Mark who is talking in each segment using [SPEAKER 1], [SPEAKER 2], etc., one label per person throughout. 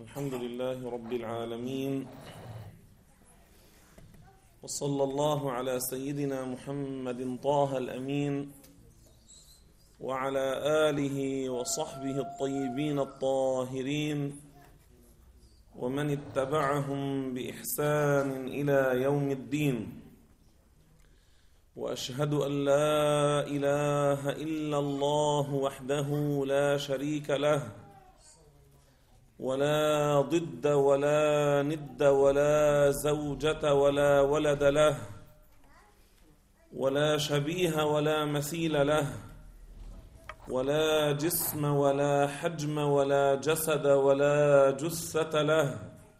[SPEAKER 1] الحمد لله رب العالمين، وصلى الله على سيدنا محمد طه الأمين وعلى آله وصحبه الطيبين الطاهرين ومن اتبعهم بإحسان إلى يوم الدين. وأشهد أن لا إله إلا الله وحده لا شريك له، ولا ضد ولا ند ولا زوجة ولا ولد له، ولا شبيه ولا مثيل له، ولا جسم ولا حجم ولا جسد ولا جثة له،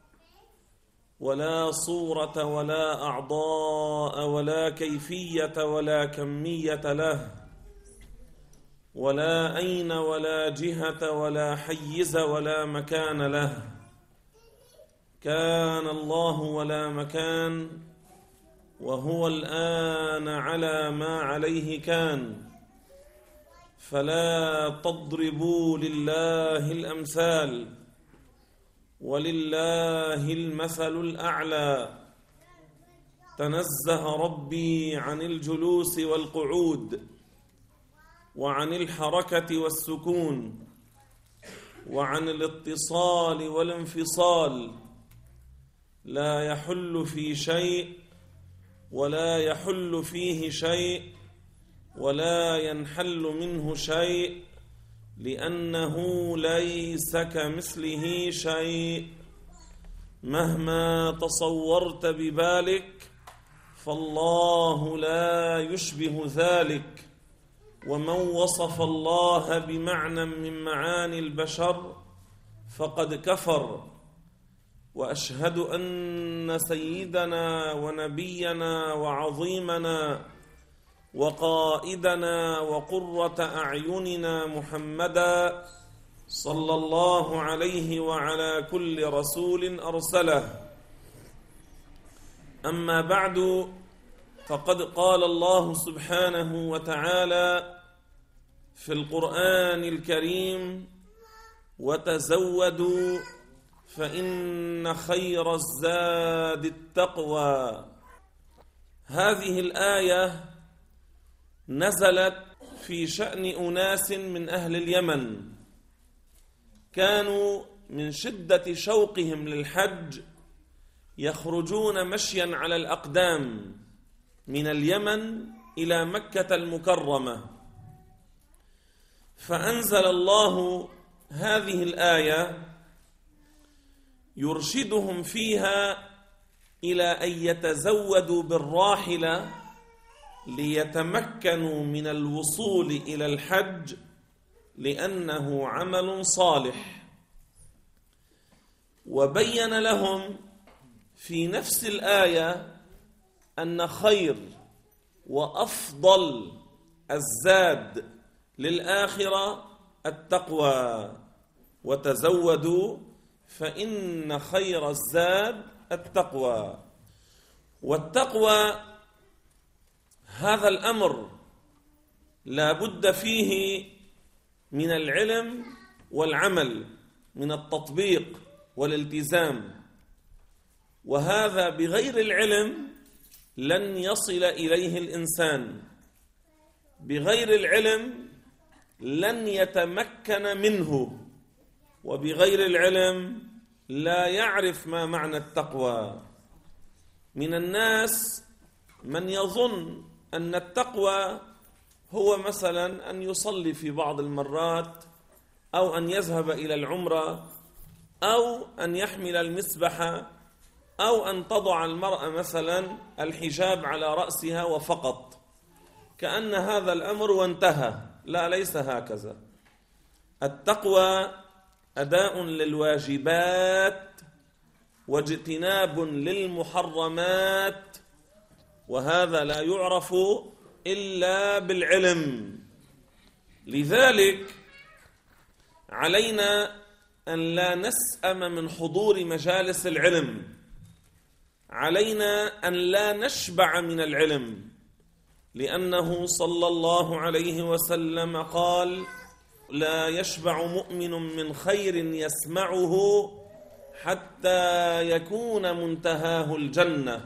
[SPEAKER 1] ولا صورة ولا أعضاء ولا كيفية ولا كمية له، ولا أين ولا جهة ولا حيز ولا مكان له. كان الله ولا مكان، وهو الآن على ما عليه كان. فلا تضربوا لله الأمثال، ولله المثل الأعلى. تنزه ربي عن الجلوس والقعود، وعن الحركة والسكون، وعن الاتصال والانفصال. لا يحل في شيء ولا يحل فيه شيء ولا ينحل منه شيء، لأنه ليس كمثله شيء. مهما تصورت ببالك فالله لا يشبه ذلك. ومن وصف الله بمعنى من معاني البشر فقد كفر. وأشهد أن سيدنا ونبينا وعظيمنا وقائدنا وقرة أعيننا محمدا صلى الله عليه وعلى كل رسول أرسله. أما بعد، فقد قال الله سبحانه وتعالى في القرآن الكريم: وتزودوا فإن خير الزاد التقوى. هذه الآية نزلت في شأن أناس من أهل اليمن، كانوا من شدة شوقهم للحج يخرجون مشيا على الأقدام من اليمن إلى مكة المكرمة. فأنزل الله هذه الآية يرشدهم فيها إلى أن يتزودوا بالراحلة ليتمكنوا من الوصول إلى الحج، لأنه عمل صالح. وبين لهم في نفس الآية أن خير وأفضل الزاد للآخرة التقوى. وتزودوا فإن خير الزاد التقوى. والتقوى هذا الأمر لا بد فيه من العلم والعمل، من التطبيق والالتزام. وهذا بغير العلم لن يصل إليه الإنسان، بغير العلم لن يتمكن منه، وبغير العلم لا يعرف ما معنى التقوى. من الناس من يظن أن التقوى هو مثلا أن يصلي في بعض المرات، أو أن يذهب إلى العمرة، أو أن يحمل المسبحة، أو أن تضع المرأة مثلا الحجاب على رأسها وفقط، كأن هذا الأمر وانتهى. لا، ليس هكذا. التقوى أداء للواجبات واجتناب للمحرمات، وهذا لا يعرف إلا بالعلم. لذلك علينا أن لا نسأم من حضور مجالس العلم، علينا أن لا نشبع من العلم، لأنه صلى الله عليه وسلم قال: لا يشبع مؤمن من خير يسمعه حتى يكون منتهاه الجنة.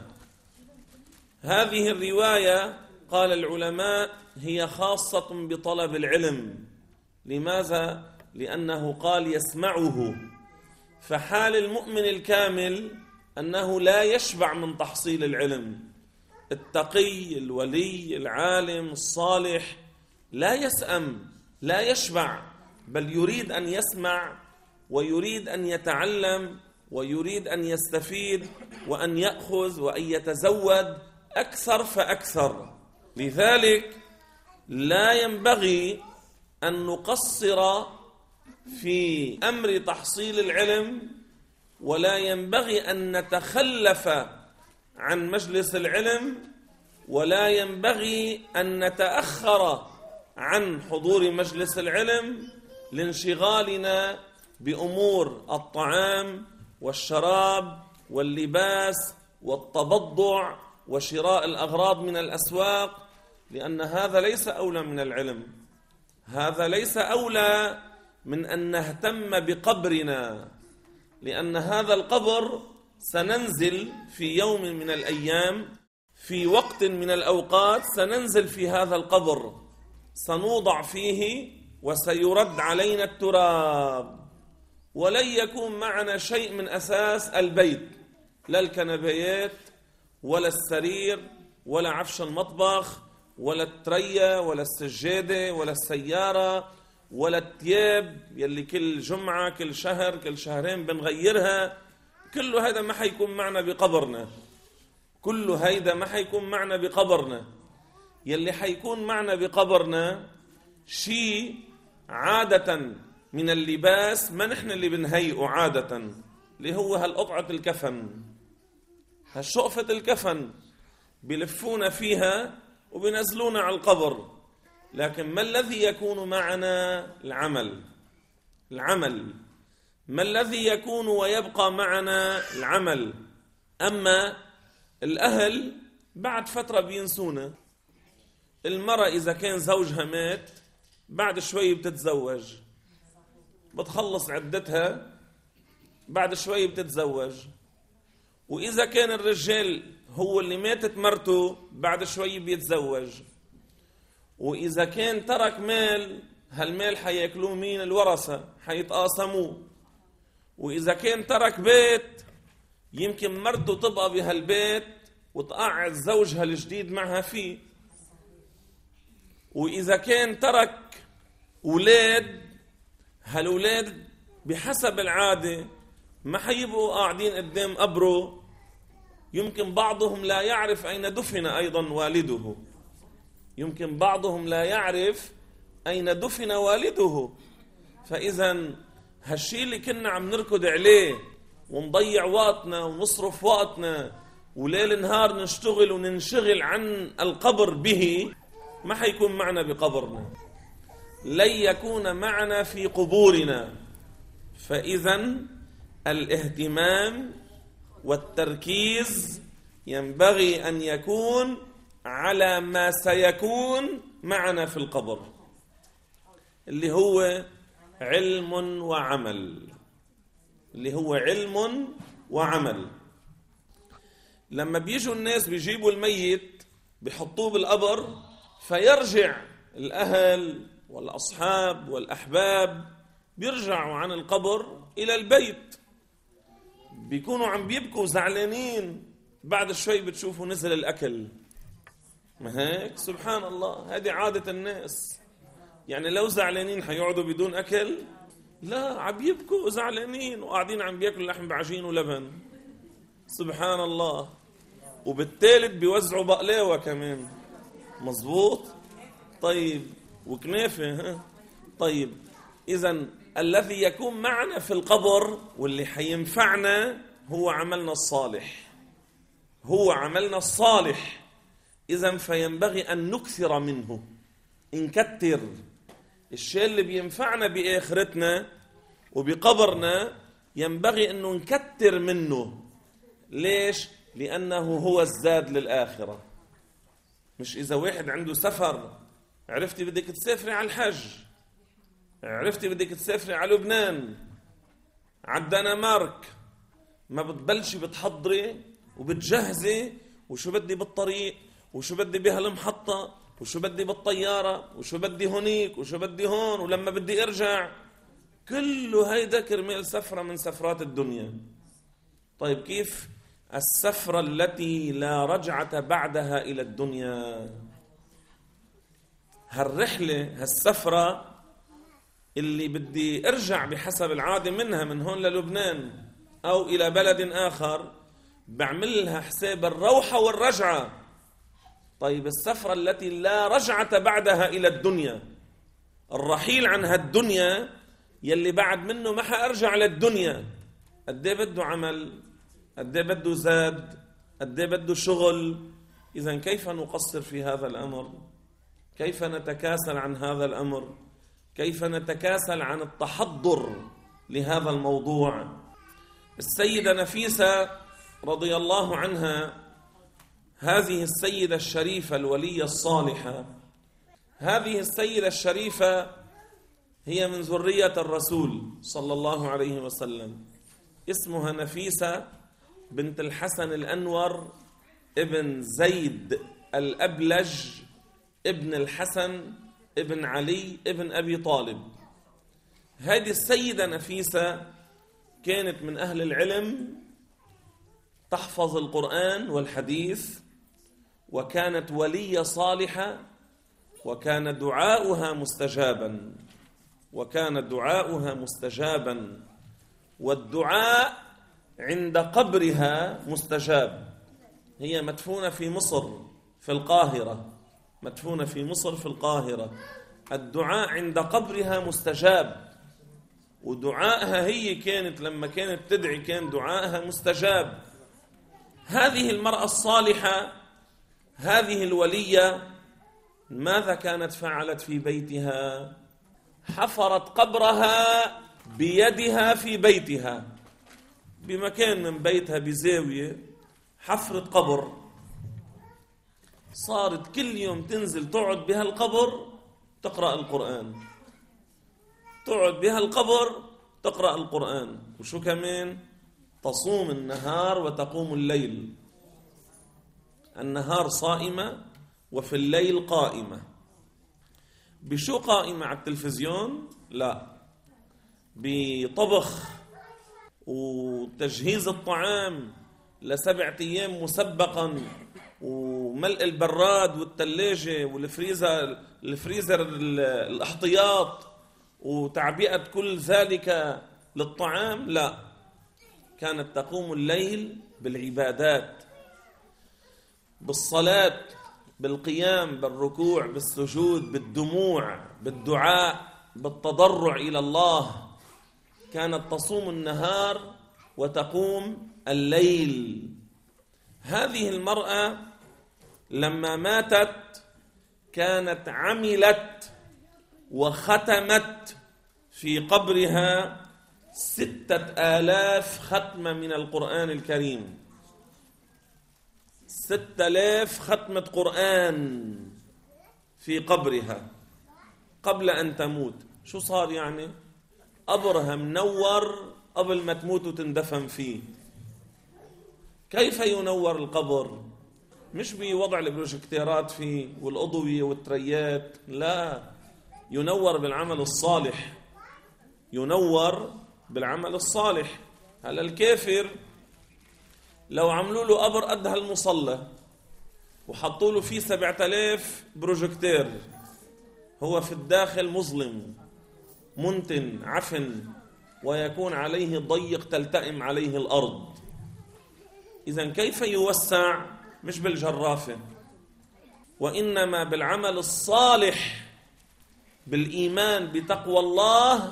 [SPEAKER 1] هذه الرواية قال العلماء هي خاصة بطلب العلم. لماذا؟ لأنه قال يسمعه، فحال المؤمن الكامل أنه لا يشبع من تحصيل العلم. التقي الولي العالم الصالح لا يسأم، لا يشبع، بل يريد أن يسمع ويريد أن يتعلم ويريد أن يستفيد وأن يأخذ وأن يتزود أكثر فأكثر. لذلك لا ينبغي أن نقصر في أمر تحصيل العلم، ولا ينبغي أن نتخلف عن مجلس العلم، ولا ينبغي أن نتأخر عن حضور مجلس العلم لانشغالنا بأمور الطعام والشراب واللباس والتبضع وشراء الأغراض من الأسواق، لأن هذا ليس أولى من العلم. هذا ليس أولى من أن نهتم بقبرنا، لأن هذا القبر سننزل في يوم من الأيام، في وقت من الأوقات سننزل في هذا القبر، سنوضع فيه وسيرد علينا التراب، ولن يكون معنا شيء من أساس البيت، لا الكنبيات ولا السرير ولا عفش المطبخ ولا الترية ولا السجادة ولا السيارة ولا الثياب يلي كل جمعة كل شهر كل شهرين بنغيرها. كل هذا ما حيكون معنا بقبرنا، كل هيدا ما حيكون معنا بقبرنا. يلي حيكون معنا بقبرنا شيء عادة من اللباس ما نحن اللي بنهيئه عادة، اللي هو هالقطعة الكفن، هالشقفة الكفن بلفونا فيها وبنزلونا على القبر. لكن ما الذي يكون معنا؟ العمل. ما الذي يكون ويبقى معنا؟ العمل. أما الأهل بعد فترة بينسونا. المرأة إذا كان زوجها مات بعد شوي بتتزوج، بتخلص عدتها بعد شوي بتتزوج. وإذا كان الرجال هو اللي ماتت مرته بعد شوي بيتزوج. وإذا كان ترك مال، هالمال حياكلوه مين؟ الورثة حيتقاسموه. وإذا كان ترك بيت، يمكن مرته تبقى بهالبيت وتقعد زوجها الجديد معها فيه. وإذا كان ترك أولاد، هالأولاد بحسب العادة ما حيبقوا قاعدين قدام قبره، يمكن بعضهم لا يعرف أين دفن أيضا والده، يمكن بعضهم لا يعرف أين دفن والده. فإذا هالشي اللي كنا عم نركض عليه ونضيع وقتنا ونصرف وقتنا وليل نهار نشتغل وننشغل عن القبر به، ما حيكون معنا بقبرنا، لن يكون معنا في قبورنا. فإذا الاهتمام والتركيز ينبغي أن يكون على ما سيكون معنا في القبر، اللي هو علم وعمل، اللي هو علم وعمل. لما بيجوا الناس بيجيبوا الميت بيحطوه بالقبر، فيرجع الأهل والأصحاب والأحباب بيرجعوا عن القبر إلى البيت، بيكونوا عم بيبكوا زعلانين. بعد شوي بتشوفوا نزل الأكل. ما هيك؟ سبحان الله، هذه عادة الناس. يعني لو زعلانين حيقعدوا بدون أكل؟ لا، عم يبكوا زعلانين وقاعدين عم بياكلوا لحم بعجين ولبن. سبحان الله. وبالتالي بيوزعوا بقلاوة كمان. مظبوط؟ طيب، وكنافة. طيب، إذن الذي يكون معنا في القبر واللي حينفعنا هو عملنا الصالح، هو عملنا الصالح. إذن فينبغي أن نكثر منه، نكتر الشيء اللي بينفعنا بآخرتنا وبقبرنا، ينبغي أنه نكتر منه. ليش؟ لأنه هو الزاد للآخرة. مش إذا واحد عنده سفر، عرفتي بدك تسافري على الحج، عرفتي بدك تسافري على لبنان، على الدنمارك، ما بتبلش بتحضري وبتجهزي وشو بدي بالطريق وشو بدي بهالمحطة وشو بدي بالطيارة وشو بدي هونيك وشو بدي هون ولما بدي ارجع. كله هيدا كرمال سفرة من سفرات الدنيا. طيب كيف السفرة التي لا رجعة بعدها إلى الدنيا؟ هالرحلة هالسفرة اللي بدي ارجع بحسب العادة منها من هون للبنان أو إلى بلد آخر، بعملها حساب الروحة والرجعة. طيب السفرة التي لا رجعة بعدها إلى الدنيا، الرحيل عن هالدنيا يلي بعد منه ما حأرجع للدنيا، قد ايه بده عمل، قد ايه بده زاد، قد ايه بده شغل. إذن كيف نقصر في هذا الأمر؟ كيف نتكاسل عن هذا الأمر؟ كيف نتكاسل عن التحضر لهذا الموضوع؟ السيدة نفيسة رضي الله عنها، هذه السيدة الشريفة الولية الصالحة، هذه السيدة الشريفة هي من ذرية الرسول صلى الله عليه وسلم. اسمها نفيسة بنت الحسن الأنور ابن زيد الأبلج ابن الحسن ابن علي ابن أبي طالب. هذه السيدة نفيسة كانت من أهل العلم، تحفظ القرآن والحديث، وكانت ولية صالحة، وكان دعاؤها مستجابا، وكان دعاؤها مستجابا، والدعاء عند قبرها مستجاب. هي مدفونة في مصر في القاهرة، مدفونة في مصر في القاهرة. الدعاء عند قبرها مستجاب، ودعائها هي كانت لما كانت تدعي كان دعائها مستجاب. هذه المرأة الصالحة، هذه الولية، ماذا كانت فعلت في بيتها؟ حفرت قبرها بيدها في بيتها، بمكان من بيتها بزاوية حفرت قبر. صارت كل يوم تنزل تقعد بها القبر تقرأ القرآن، تقعد بها القبر تقرأ القرآن. وشو كمان؟ تصوم النهار وتقوم الليل. النهار صائمة وفي الليل قائمة. بشو قائمة؟ على التلفزيون؟ لا، بطبخ وتجهيز الطعام ل7 أيام مسبقا، وملء البراد والثلاجة والفريزر الاحتياط، وتعبئة كل ذلك للطعام. لا، كانت تقوم الليل بالعبادات، بالصلاة، بالقيام، بالركوع، بالسجود، بالدموع، بالدعاء، بالتضرع إلى الله. كانت تصوم النهار وتقوم الليل. هذه المرأة لما ماتت كانت عملت وختمت في قبرها 6000 ختمة من القرآن الكريم. 6000 ختمة قرآن في قبرها قبل أن تموت. شو صار يعني؟ قبرها منور قبل ما تموت وتندفن فيه. كيف ينور القبر؟ مش بوضع البروجكتيرات فيه والأضوية والتريات، لا، ينور بالعمل الصالح، ينور بالعمل الصالح. هلا الكافر لو عملوا له قبر قد هالمصلى وحطوا له فيه 7000 بروجكتير، هو في الداخل مظلم منتن عفن، ويكون عليه ضيق تلتئم عليه الأرض. إذن كيف يوسع؟ مش بالجرافة، وإنما بالعمل الصالح، بالإيمان، بتقوى الله.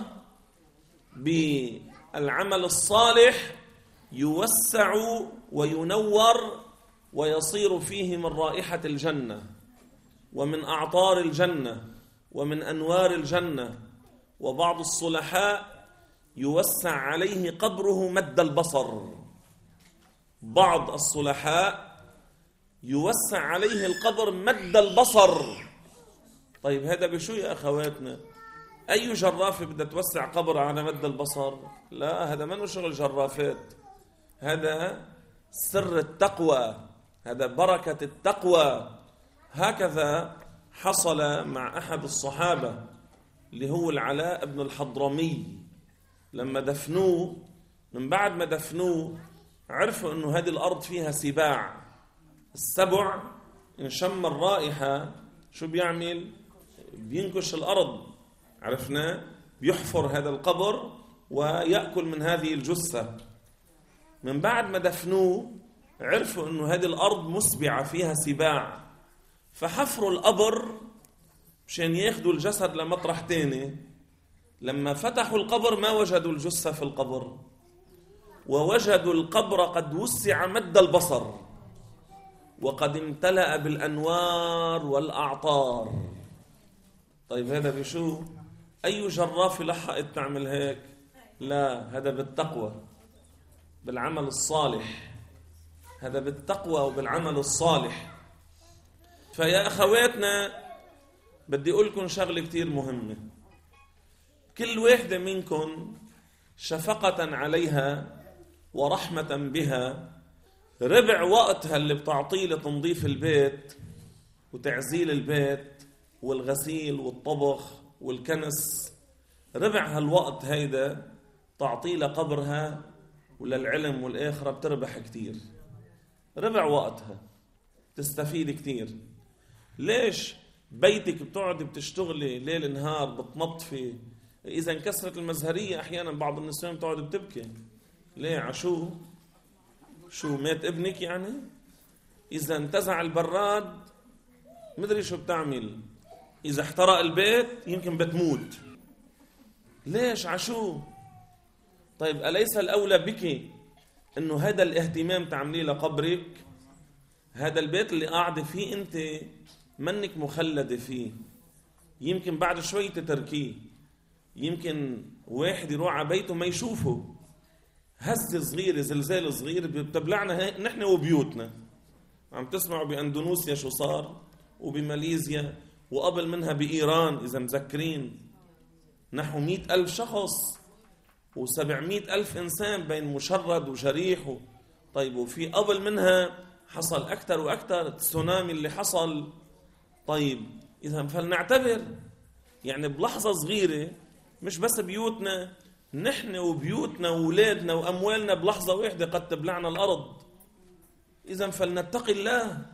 [SPEAKER 1] بالعمل الصالح يوسع وينور ويصير فيه من رائحة الجنة ومن أعطار الجنة ومن أنوار الجنة. وبعض الصلحاء يوسع عليه قبره مد البصر، بعض الصلحاء يوسع عليه القبر مد البصر. طيب هذا بشو يا أخواتنا؟ أي جرافة بدها توسع قبر على مد البصر؟ لا، هذا منه شغل جرافات. هذا سر التقوى، هذا بركة التقوى. هكذا حصل مع أحد الصحابة اللي هو العلاء بن الحضرمي. لما دفنوه، من بعد ما دفنوه عرفوا أنه هذه الأرض فيها سباع. السبع إن شم الرائحة شو بيعمل؟ بينكش الأرض، عرفنا؟ بيحفر هذا القبر ويأكل من هذه الجثة. من بعد ما دفنوه عرفوا أنه هذه الأرض مسبعة فيها سباع، فحفروا القبر مشان ياخدوا الجسد لمطرح تاني. لما فتحوا القبر ما وجدوا الجثة في القبر، ووجدوا القبر قد وسع مد البصر وقد امتلأ بالأنوار والأعطار. طيب هذا بشو؟ أي جرافة لحقت تعمل هيك؟ لا، هذا بالتقوى، بالعمل الصالح. هذا بالتقوى وبالعمل الصالح. فيا أخواتنا، بدي أقول لكم شغلة كتير مهمة. كل واحدة منكم شفقة عليها ورحمة بها، ربع وقتها اللي بتعطيه لتنظيف البيت وتعزيل البيت والغسيل والطبخ والكنس، ربع هالوقت هيدا تعطيه لقبرها وللعلم والآخرة، بتربح كتير. ربع وقتها تستفيد كتير. ليش بيتك بتقعد بتشتغلي ليل نهار بتنظفي؟ إذا انكسرت المزهرية أحيانا بعض النسوان بتقعد بتبكي. ليه؟ عشو؟ شو مات ابنك يعني؟ إذا انتزع البراد مدري شو بتعمل. إذا احترق البيت يمكن بتموت. ليش؟ عشو؟ طيب أليس الأولى بك إنه هذا الاهتمام تعمليه لقبرك؟ هذا البيت اللي قاعدة فيه أنت منك مخلدة فيه، يمكن بعد شوي تتركيه، يمكن واحد يروح على بيته ما يشوفه، هزة صغيرة زلزال صغير بتبلعنا نحن وبيوتنا. عم تسمعوا بأندونيسيا شو صار، وبماليزيا، وقبل منها بإيران إذا مذكرين، نحو 100,000 شخص و700,000 إنسان بين مشرد وجريح. طيب وفي قبل منها حصل أكثر وأكثر، التسونامي اللي حصل. طيب إذا فلنعتبر يعني بلحظة صغيرة، مش بس بيوتنا، نحن وبيوتنا وولادنا وأموالنا بلحظة واحدة قد تبلعنا الأرض. إذا فلنتقي الله،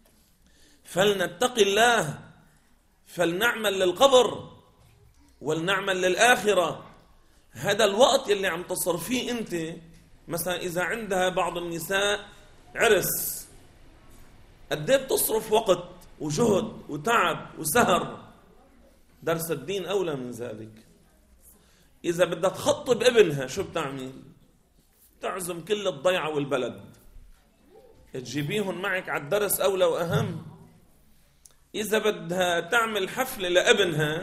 [SPEAKER 1] فلنتقي الله، فلنعمل للقبر ولنعمل للآخرة. هذا الوقت اللي عم تصرفيه أنت، مثلا إذا عندها بعض النساء عرس، قد ايه بتصرف وقت وجهد وتعب وسهر. درس الدين أولى من ذلك. إذا بدها تخطب ابنها شو بتعمل؟ تعزم كل الضيعة والبلد، تجيبيهم معك على الدرس أولى وأهم. إذا بدها تعمل حفلة لابنها،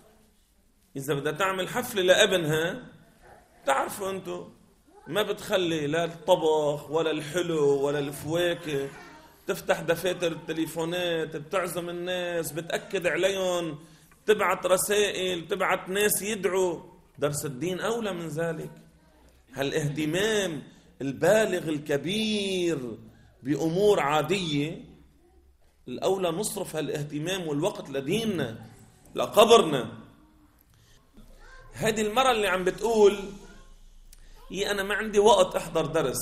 [SPEAKER 1] إذا بدها تعمل حفلة لابنها، تعرفوا أنتوا ما بتخلي لا الطبخ ولا الحلو ولا الفواكه، تفتح دفاتر التليفونات، بتعزم الناس، بتأكد عليهم، تبعت رسائل، تبعت ناس يدعوا. درس الدين أولى من ذلك. هالاهتمام البالغ الكبير بأمور عادية، الأولى نصرف هالاهتمام والوقت لديننا لقبرنا. هذه المرة اللي عم بتقول أنا ما عندي وقت أحضر درس،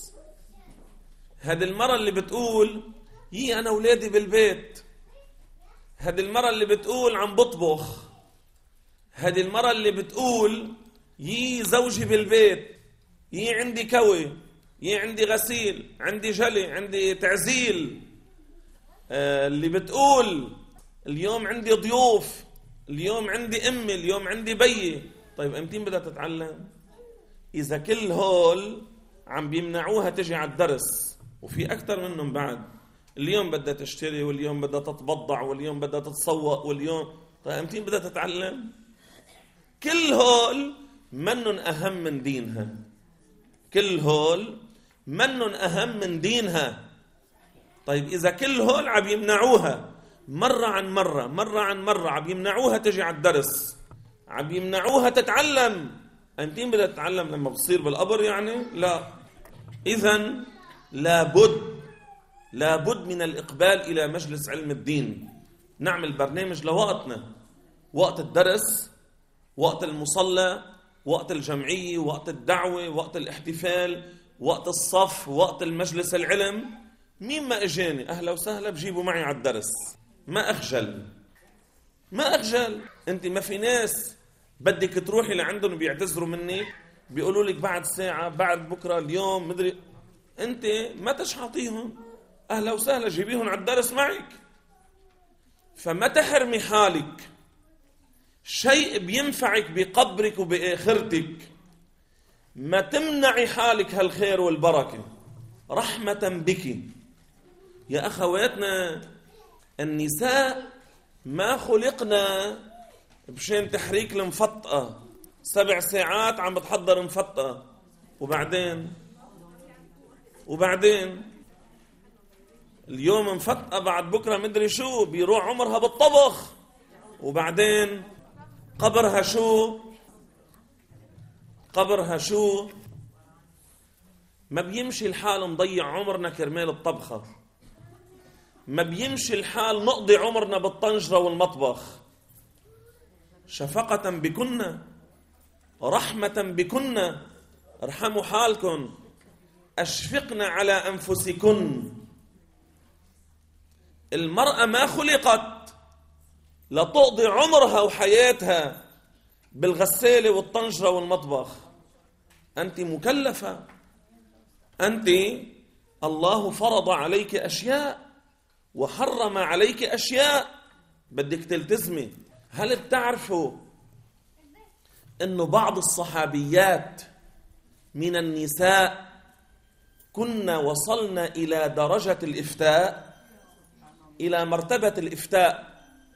[SPEAKER 1] هذه المرة اللي بتقول أنا أولادي بالبيت، هذه المرة اللي بتقول عم بطبخ، هذه المرة اللي بتقول زوجي بالبيت، عندي كوي، عندي غسيل، عندي جلي، عندي تعزيل، اللي بتقول اليوم عندي ضيوف، اليوم عندي أمي، اليوم عندي بيي. طيب أمتين بدها تتعلم؟ إذا كل هول عم بيمنعوها تجي على الدرس، وفي أكثر منهم بعد، اليوم بدها تشتري، واليوم بدها تتبضع، واليوم بدها تتسوق، واليوم طيب أمتين بدها تتعلم؟ كل هول منن أهم من دينها، كل هول منن أهم من دينها. طيب إذا كل هول عم يمنعوها مرة عن مرة، مرة عن مرة، عم يمنعوها تجي على الدرس، عم يمنعوها تتعلم، أنتين بدها تتعلم لما بتصير بالقبر يعني؟ لا، إذن لابد من الإقبال إلى مجلس علم الدين. نعمل برنامج لوقتنا، وقت الدرس، وقت المصلى، وقت الجمعية، وقت الدعوة، وقت الاحتفال، وقت الصف، وقت المجلس العلم. مين ما اجاني أهلا وسهلا بجيبوا معي على الدرس. ما أخجل. أنت ما في ناس بدك تروحي لعندهم بيعتذروا منك، بيقولوا لك بعد ساعة، بعد بكرة، اليوم، مدري. أنت ما تشحطيهم، أهلا وسهلا جيبيهم على الدرس معك. فما تحرمي حالك شيء بينفعك بقبرك وبآخرتك، ما تمنعي حالك هالخير والبركة رحمة بك. يا أخواتنا، النساء ما خلقنا بشان تحريك المفطقة 7 ساعات عم بتحضر مفطقة، وبعدين اليوم مفطقة، بعد بكرة مدري شو، بيروح عمرها بالطبخ، وبعدين قبرها شو. ما بيمشي الحال نضيع عمرنا كرمال الطبخة، ما بيمشي الحال نقضي عمرنا بالطنجرة والمطبخ. شفقة بكن، رحمة بكن، ارحموا حالكن، أشفقنا على أنفسكن. المرأة ما خلقت لتقضي عمرها وحياتها بالغسالة والطنجرة والمطبخ. أنت مكلفة، أنت الله فرض عليك أشياء وحرم عليك أشياء بدك تلتزمي. هل بتعرفوا أنه بعض الصحابيات من النساء كنا وصلنا إلى درجة الإفتاء، إلى مرتبة الإفتاء؟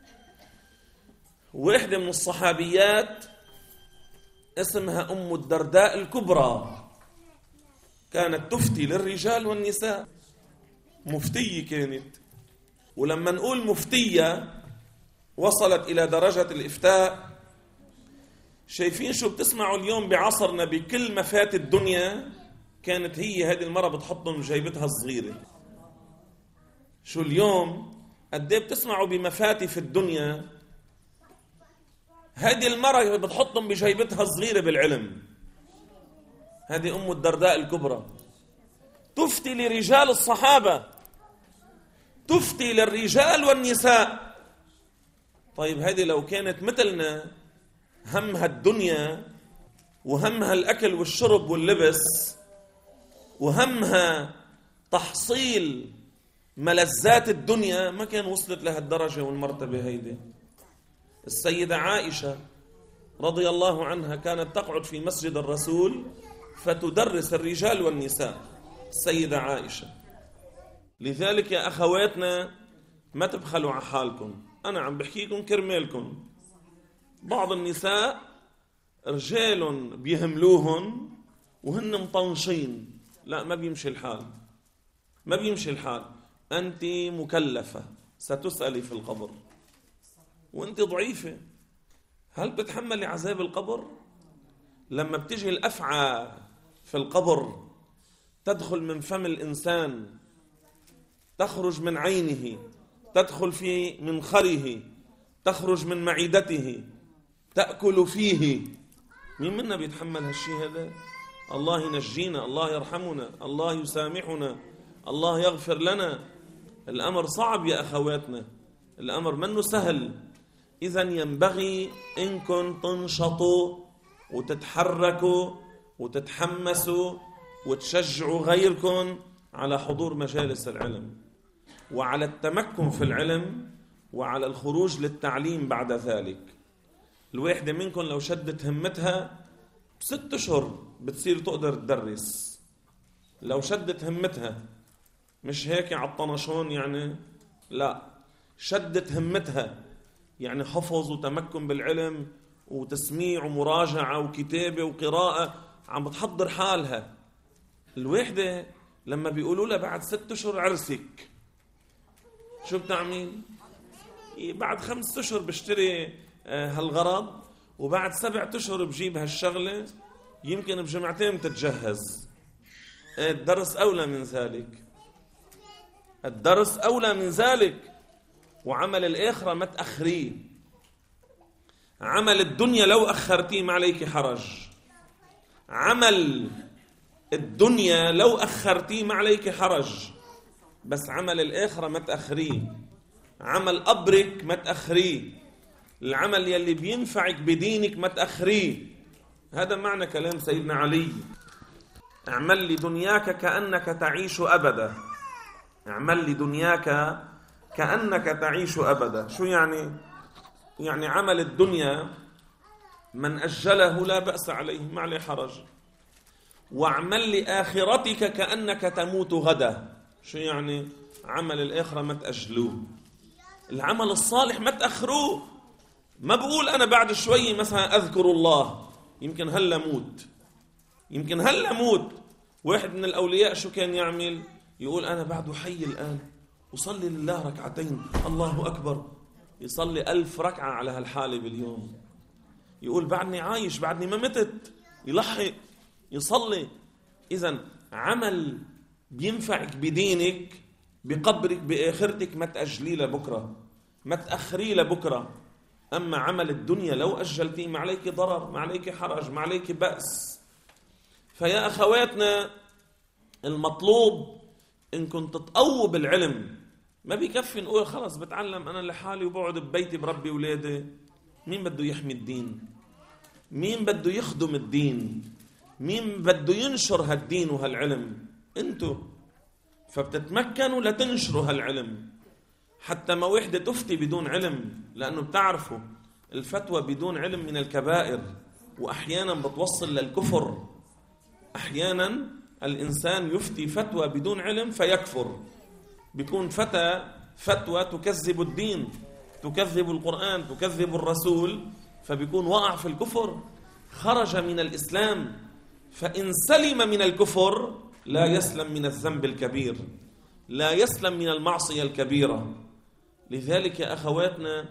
[SPEAKER 1] واحدة من الصحابيات اسمها أم الدرداء الكبرى، كانت تفتي للرجال والنساء، مفتية كانت. ولما نقول مفتية وصلت إلى درجة الإفتاء، شايفين شو بتسمعوا اليوم بعصرنا بكل مفات الدنيا؟ كانت هي هذه المرة بتحطهم بجيبتها الصغيرة. شو اليوم قديه بتسمعوا بمفاتي في الدنيا؟ هذه المرة بتحطهم بجيبتها الصغيرة بالعلم. هذه أم الدرداء الكبرى تفتي لرجال الصحابة، تفتي للرجال والنساء. طيب هذه لو كانت مثلنا همها الدنيا وهمها الأكل والشرب واللبس وهمها تحصيل ملذات الدنيا، ما كان وصلت لها الدرجة والمرتبة هيدي. السيدة عائشة رضي الله عنها كانت تقعد في مسجد الرسول فتدرس الرجال والنساء، السيدة عائشة. لذلك يا أخواتنا ما تبخلوا على حالكم، أنا عم بحكيكم كرمالكم. بعض النساء رجال بيهملوهن وهن مطنشين، لا، ما بيمشي الحال. أنت مكلفة، ستسألي في القبر، وأنت ضعيفة. هل بتحملي عذاب القبر؟ لما بتجي الأفعى في القبر تدخل من فم الإنسان، تخرج من عينه، تدخل في منخره، تخرج من معدته، تأكل فيه. مين منا بيتحمل هالشيء هذا؟ الله ينجينا، الله يرحمنا، الله يسامحنا، الله يغفر لنا. الأمر صعب يا أخواتنا، الأمر منه سهل. إذن ينبغي إنكم تنشطوا وتتحركوا وتتحمسوا وتشجعوا غيركم على حضور مجالس العلم وعلى التمكن في العلم وعلى الخروج للتعليم بعد ذلك. الواحدة منكم لو شدت همتها ب6 أشهر بتصير تقدر تدرس. لو شدت همتها، مش هيك عالطنشون يعني، لا، شدت همتها يعني حفظ وتمكن بالعلم وتسميع ومراجعة وكتابة وقراءة، عم بتحضر حالها. الواحدة لما بيقولوا لها بعد 6 أشهر عرسك، شو بتعمل؟ بعد 5 أشهر بشتري هالغرض، وبعد 7 أشهر بجيب هالشغلة، يمكن بجمعتين تتجهز. الدرس أولى من ذلك، الدرس أولى من ذلك. وعمل الآخرة ما تأخريه. عمل الدنيا لو أخرتيه ما عليك حرج، عمل الدنيا لو أخرتيه ما عليك حرج، بس عمل الآخرة ما تأخريه. عمل قبرك ما تأخريه، العمل يلي بينفعك بدينك ما تأخريه. هذا معنى كلام سيدنا علي: اعمل لدنياك كأنك تعيش أبدا. اعمل لدنياك كأنك تعيش أبدا. شو يعني؟ يعني عمل الدنيا من أجله لا بأس عليه، ما عليه حرج. واعمل لآخرتك كأنك تموت غدا. شو يعني؟ عمل الآخرة ما تأجلوه، العمل الصالح ما تأخروه. ما بقول أنا بعد شوي مثلا أذكر الله، يمكن هلا موت، يمكن هلا موت. واحد من الأولياء شو كان يعمل؟ يقول أنا بعده حي الآن، وصلي لله ركعتين، الله أكبر، يصلي 1000 ركعة على هالحالة باليوم. يقول بعدني عايش، بعدني ما متت، يلحق يصلي. إذن عمل بينفعك بدينك، بقبرك، بآخرتك، ما تأجلي لبكرة، ما تأخري لبكرة. أما عمل الدنيا لو أجلتيه ما عليك ضرر، ما عليك حرج، ما عليك بأس. فيا أخواتنا، المطلوب إن كنت تقووا بالعلم. ما بيكفي نقول خلص بتعلم أنا لحالي وبقعد ببيتي بربي ولادي. مين بده يحمي الدين؟ مين بده يخدم الدين؟ مين بده ينشر هالدين وهالعلم؟ انتو. فبتتمكنوا لتنشروا هالعلم، حتى ما وحدة تفتي بدون علم، لأنه بتعرفوا الفتوى بدون علم من الكبائر، وأحيانا بتوصل للكفر. أحيانا الإنسان يفتي فتوى بدون علم فيكفر، بيكون فتوى تكذب الدين، تكذب القرآن، تكذب الرسول، فبيكون وقع في الكفر، خرج من الإسلام. فإن سلم من الكفر لا يسلم من الذنب الكبير، لا يسلم من المعصية الكبيرة. لذلك يا أخواتنا،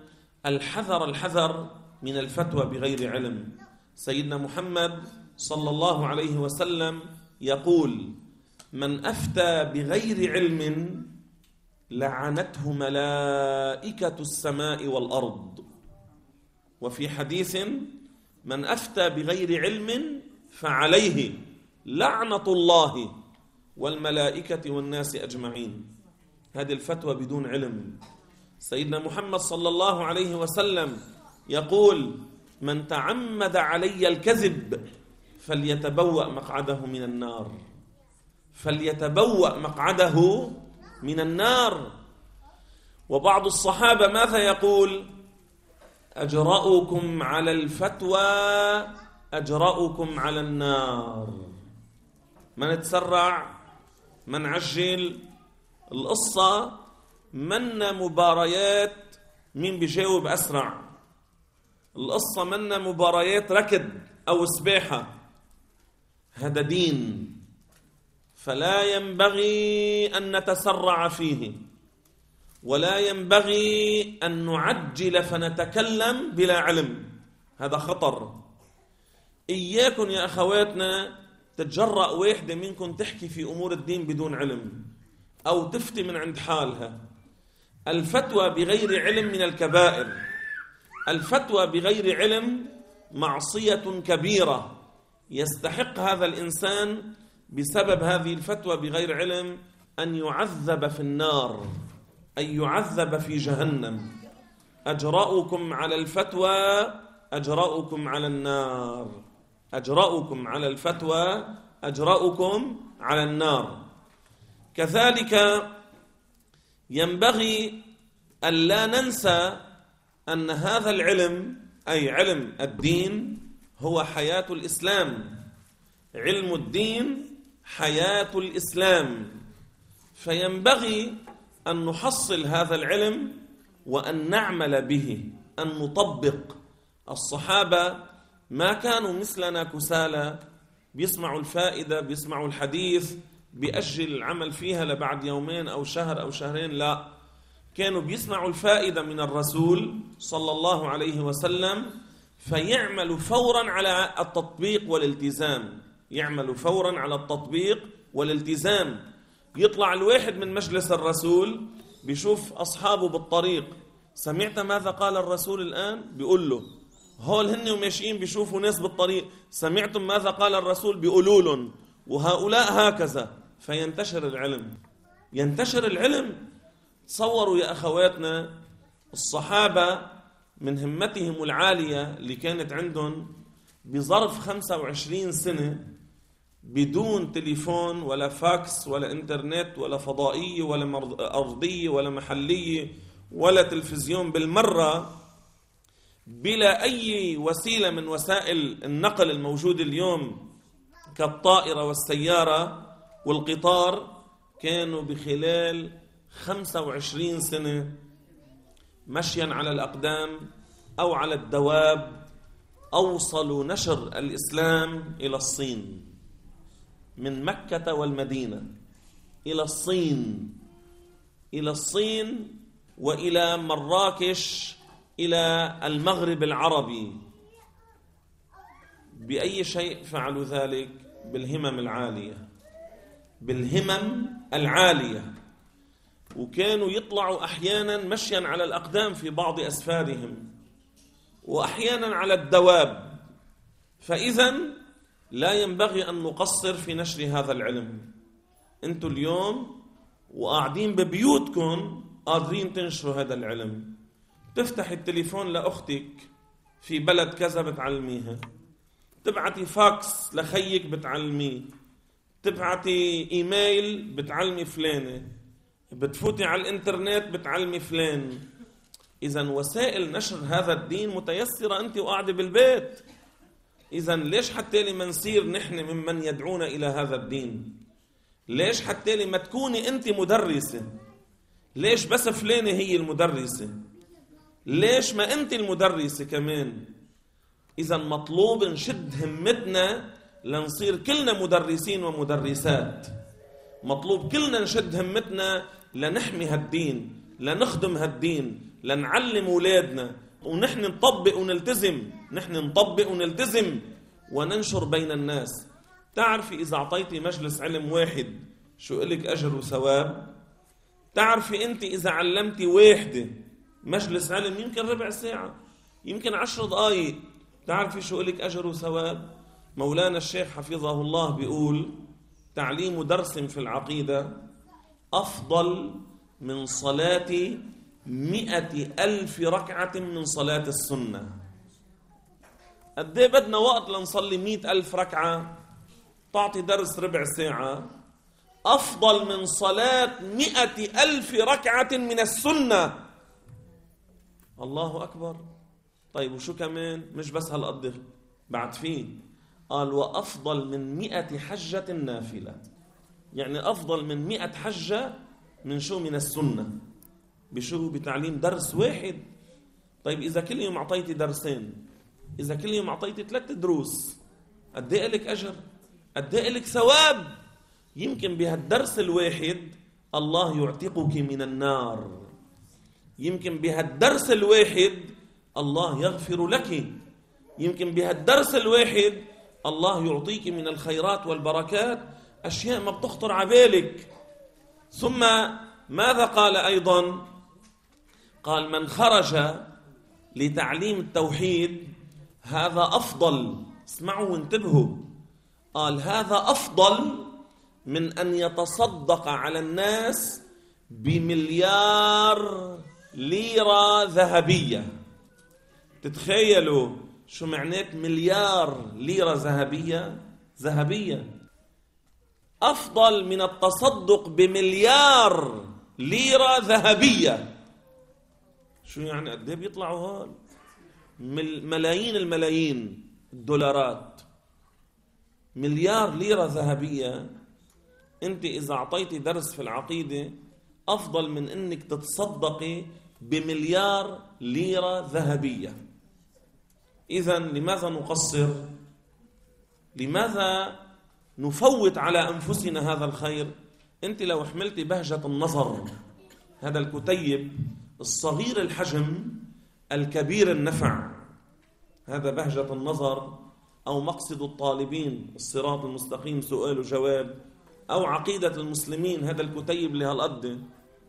[SPEAKER 1] الحذر من الفتوى بغير علم. سيدنا محمد صلى الله عليه وسلم يقول: من أفتى بغير علم لعنته ملائكة السماء والأرض. وفي حديث: من أفتى بغير علم فعليه لعنة الله والملائكة والناس أجمعين. هذه الفتوى بدون علم. سيدنا محمد صلى الله عليه وسلم يقول: من تعمد علي الكذب فليتبوأ مقعده من النار، فليتبوأ مقعده من النار. وبعض الصحابة ماذا يقول؟ أجرأكم على الفتوى أجرأكم على النار. ما نتسرع، ما نعجل. القصة منا مباريات مين بيجاوب أسرع، القصة منا مباريات ركض أو سباحة. هذا دين، فلا ينبغي أن نتسرع فيه، ولا ينبغي أن نعجل فنتكلم بلا علم. هذا خطر. إياكم يا أخواتنا تتجرأ واحدة منكم تحكي في أمور الدين بدون علم، أو تفتي من عند حالها. الفتوى بغير علم من الكبائر. الفتوى بغير علم معصية كبيرة، يستحق هذا الإنسان بسبب هذه الفتوى بغير علم أن يعذب في النار، أن يعذب في جهنم. أجرأكم على الفتوى أجرأكم على النار، أجرأكم على الفتوى أجرأكم على النار. كذلك ينبغي أن لا ننسى أن هذا العلم، أي علم الدين، هو حياة الإسلام. علم الدين حياة الإسلام. فينبغي أن نحصل هذا العلم وأن نعمل به، أن نطبق. الصحابة ما كانوا مثلنا كسالى، بيسمعوا الفائدة، بيسمعوا الحديث، بيأجل العمل فيها لبعد يومين أو شهر أو شهرين. لا، كانوا بيسمعوا الفائدة من الرسول صلى الله عليه وسلم فيعملوا فورا على التطبيق والالتزام، يعملوا فورا على التطبيق والالتزام. يطلع الواحد من مجلس الرسول بيشوف أصحابه بالطريق، سمعت ماذا قال الرسول الآن؟ بيقول له. هول هن وماشيين بيشوفوا ناس بالطريق، سمعتم ماذا قال الرسول؟ بيقولوا لهم. وهؤلاء هكذا، فينتشر العلم. ينتشر العلم. تصوروا يا أخواتنا الصحابة من همتهم العالية اللي كانت عندهم بظرف 25 سنة بدون تليفون ولا فاكس ولا انترنت ولا فضائية ولا أرضية ولا محلية ولا تلفزيون بالمرة، بلا أي وسيلة من وسائل النقل الموجودة اليوم كالطائرة والسيارة والقطار، كانوا بخلال 25 سنة مشيا على الأقدام أو على الدواب أوصلوا نشر الإسلام إلى الصين، من مكة والمدينة إلى الصين وإلى مراكش إلى المغرب العربي. بأي شيء فعلوا ذلك؟ بالهمم العالية. وكانوا يطلعوا أحيانا مشيا على الأقدام في بعض أسفارهم، وأحيانا على الدواب. فإذا لا ينبغي أن نقصر في نشر هذا العلم. أنتم اليوم وقاعدين ببيوتكم قادرين تنشروا هذا العلم. تفتح التليفون لأختك في بلد كذا بتعلميها، تبعتي فاكس لخيك بتعلميه، تبعتي إيميل بتعلمي فلانة، بتفوتي على الإنترنت بتعلمي فلان. إذا وسائل نشر هذا الدين متيسرة أنت وقاعدة بالبيت. إذا ليش حتى ما نصير نحن ممن يدعون إلى هذا الدين؟ ليش حتى ما تكوني أنت مدرسة؟ ليش بس فلانة هي المدرسة؟ ليش ما أنت المدرسة كمان؟ إذا مطلوب نشد همتنا لنصير كلنا مدرسين ومدرسات. مطلوب كلنا نشد همتنا لنحمي هالدين، لنخدم هالدين، لنعلم أولادنا، ونحن نطبق ونلتزم وننشر بين الناس. تعرفي إذا أعطيتي مجلس علم واحد شو إلك أجر وثواب؟ تعرفي أنت إذا علمتي واحدة مجلس علم يمكن ربع ساعة، يمكن 10 دقائق، تعرفي شو إلك أجر وثواب؟ مولانا الشيخ حفظه الله بيقول تعليم درس في العقيدة أفضل من صلاة 100,000 ركعة من صلاة السنة. قد ايه بدنا وقت لنصلي 100,000 ركعة؟ تعطي درس ربع ساعة أفضل من صلاة 100,000 ركعة من السنة. الله أكبر. طيب وشو كمان؟ مش بس هالقد، بعد فيه قال وأفضل من 100 حجة نافلة. يعني أفضل من 100 حجة من شو؟ من السنة. بشو؟ بتعليم درس واحد. طيب إذا كل يوم أعطيتي درسين، إذا كل يوم أعطيتي 3 دروس، قد ايه لك أجر؟ قد ايه لك ثواب؟ يمكن بهالدرس الواحد الله يعتقك من النار. يمكن بهالدرس الواحد الله يغفر لك. يمكن بهالدرس الواحد الله يعطيك من الخيرات والبركات أشياء ما بتخطر عبالك. ثم ماذا قال أيضا؟ قال من خرج لتعليم التوحيد هذا أفضل. اسمعوا وانتبهوا. قال هذا أفضل من أن يتصدق على الناس ب1,000,000,000 ليرة ذهبية. تتخيلوا شو معنات 1,000,000,000 ليرة ذهبية؟ أفضل من التصدق ب1,000,000,000 ليرة ذهبية. شو يعني؟ قد ايه بيطلعوا هول؟ ملايين الدولارات. 1,000,000 ليرة ذهبية. انت إذا أعطيتي درس في العقيدة أفضل من أنك تتصدقي ب1,000,000,000 ليرة ذهبية. إذن لماذا نقصر؟ لماذا نفوت على أنفسنا هذا الخير؟ أنت لو حملتي بهجة النظر، هذا الكتيب الصغير الحجم الكبير النفع، هذا بهجة النظر، أو مقصد الطالبين الصراط المستقيم سؤال وجواب، أو عقيدة المسلمين، هذا الكتيب اللي هالقد،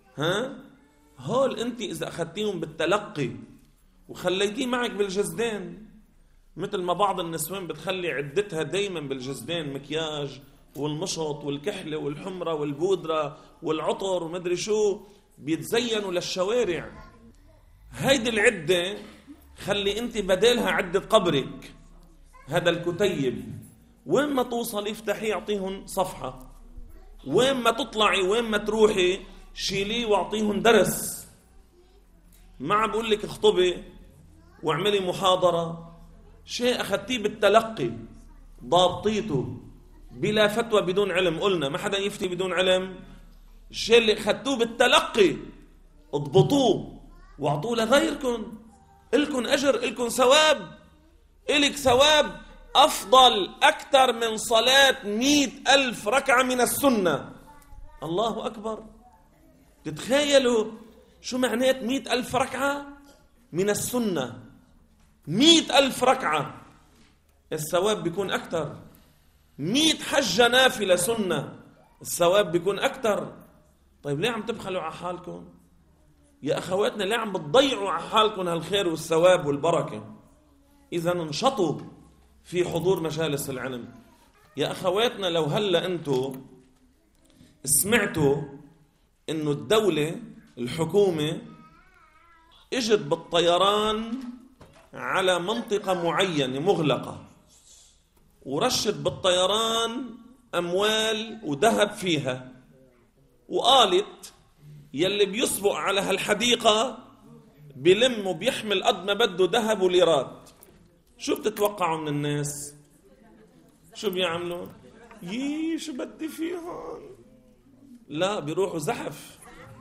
[SPEAKER 1] هول أنت إذا أخذتيهم بالتلقي وخليتيه معك بالجزدان، مثل ما بعض النسوان بتخلي عدتها دايما بالجزدان، مكياج والمشط والكحلة والحمرة والبودرة والعطر ومدري شو، بيتزينوا للشوارع. هيدي العدة خلي أنت بدالها عدة قبرك. هذا الكتيب وين ما توصل افتحي اعطيهم صفحة، وين ما تطلعي وين ما تروحي شيليه واعطيهم درس. ما بقول لك اخطبي واعملي محاضرة، شيء أخذتيه بالتلقي ضابطيته بلا فتوى بدون علم. قلنا ما حدا يفتي بدون علم. الشيء اللي أخذتوه بالتلقي اضبطوه واعطوه لغيركم. إلكن أجر، إلكن ثواب، إلك ثواب أفضل أكثر من صلاة 100,000 ركعة من السنة. الله أكبر. تتخيلوا شو معنات 100,000 ركعة من السنة؟ 100,000 ركعة الثواب بيكون أكثر. 100 حجة نافلة سنة الثواب بيكون أكثر. طيب ليه عم تبخلوا على حالكم يا أخواتنا؟ ليه عم بتضيعوا على حالكم هالخير والثواب والبركة؟ إذا انشطوا في حضور مجالس العلم يا أخواتنا. لو هلأ أنتوا سمعتوا إنه الدولة الحكومة اجت بالطيران على منطقة معينة مغلقة ورشت بالطيران أموال وذهب فيها، وقالت يلي بيسبق على هالحديقة بلم وبيحمل قد ما بده ذهب وليرات، شو بتتوقعوا من الناس؟ شو بيعملوا؟ شو بدي فيهم؟ لا، بيروحوا زحف.